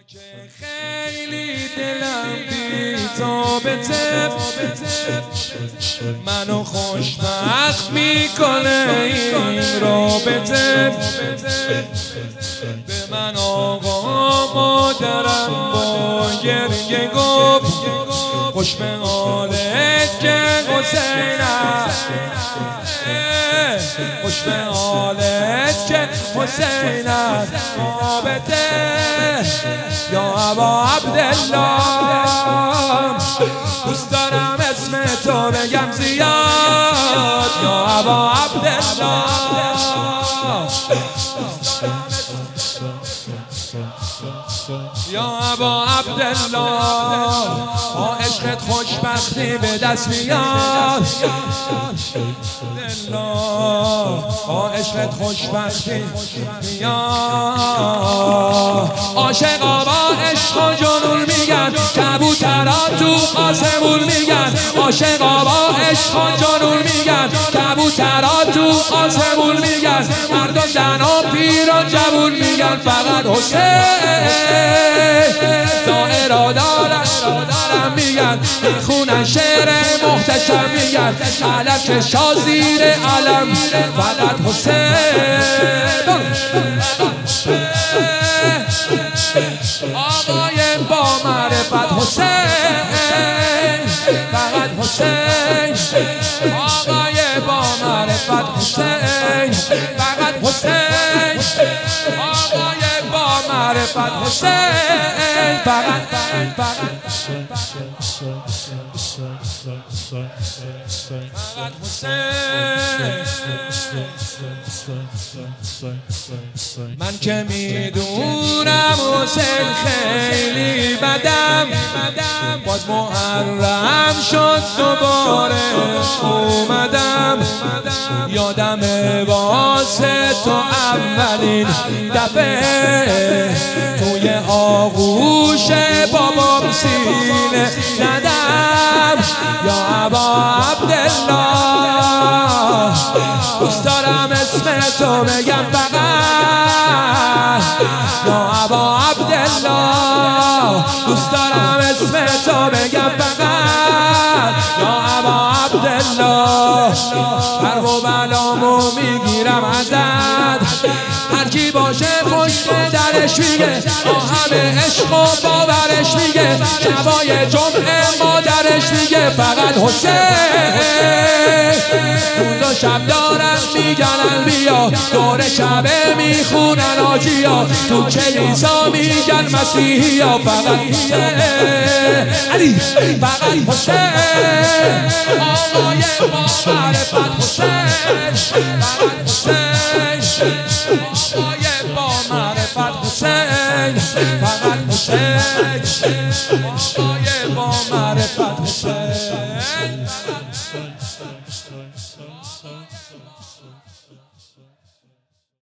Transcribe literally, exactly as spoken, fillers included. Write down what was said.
که خیلی دلم بی تو بته منو خوشبخت میکنه این رابطه. به من آقا مادرم با گریه گفت خوش به حالت که حسینم، خوش به حالت که حسین است رابطه. یا ابا عبدالله دوست دارم اسم تو بگم زیاد. یا ابا عبدالله یا ابا عبدالله با عشقت خوشبختی به دست میاد. با عشقت خوشبختی میاد. عاشقا با عشق و جنون میگن کبوترها تو آسمون میگن. عاشقا با عشق و جنون میگن کبوترها تو آسمون میگن. مردم زن و پیر و جوون میگن فقط حسین. دائره دارم میگن میخونن شعر محتشم میگن علم که شازیر علم فقط حسین. آقای با معرفت حسین فقط حسین. آقای با معرفت حسین فقط حسین. آقای با معرفت حسین فقط فقط من که میدونم حسین خیلی بدم باز محرم شد دوباره اومدم. یادم واسه تو اولین دفعه توی آغوش بابام سینه ندم. یا ابا عبدالله دوست دارم اسم تو بگم فقط. یا ابا عبدالله دوست دارم اسم تو بگم فقط. یا ابا عبدالله برق و بلامو میگیرم ازت. هر کی باشه پشت درش میگه با همه عشق و باورش میگه شبای جمعه مادرش میگه فقط حسین. روز و شب دارن میگن بیا دور کعبه میخونن آجیا تو کلیسا میگن مسیحی ها فقط حسین. علی فقط حسین. آقای با معرفت حسین فقط حسین. آقای با معرفت حسین فقط حسین. آقای با معرفت حسین.